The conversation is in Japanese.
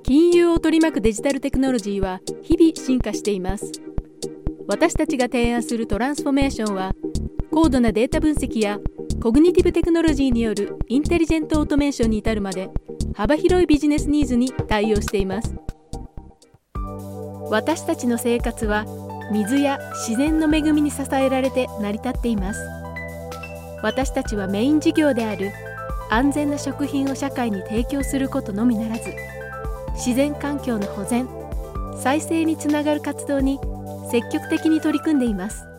金融を取り巻くデジタルテクノロジーは日々進化しています。私たちが提案するトランスフォーメーションは、高度なデータ分析やコグニティブテクノロジーによるインテリジェントオートメーションに至るまで、幅広いビジネスニーズに対応しています。私たちの生活は水や自然の恵みに支えられて成り立っています。私たちはメイン事業である安全な食品を社会に提供することのみならず、自然環境の保全、再生につながる活動に積極的に取り組んでいます。